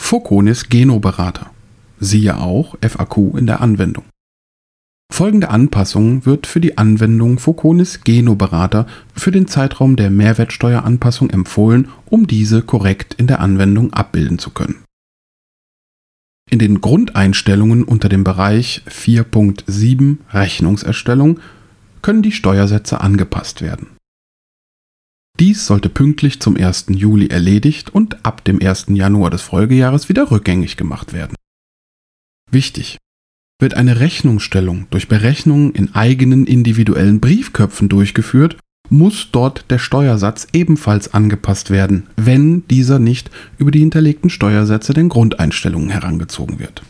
Foconis Genoberater. Siehe auch FAQ in der Anwendung. Folgende Anpassung wird für die Anwendung Foconis Genoberater für den Zeitraum der Mehrwertsteueranpassung empfohlen, um diese korrekt in der Anwendung abbilden zu können. In den Grundeinstellungen unter dem Bereich 4.7 Rechnungserstellung können die Steuersätze angepasst werden. Dies sollte pünktlich zum 1. Juli erledigt und ab dem 1. Januar des Folgejahres wieder rückgängig gemacht werden. Wichtig: Wird eine Rechnungsstellung durch Berechnungen in eigenen individuellen Briefköpfen durchgeführt, muss dort der Steuersatz ebenfalls angepasst werden, wenn dieser nicht über die hinterlegten Steuersätze den Grundeinstellungen herangezogen wird.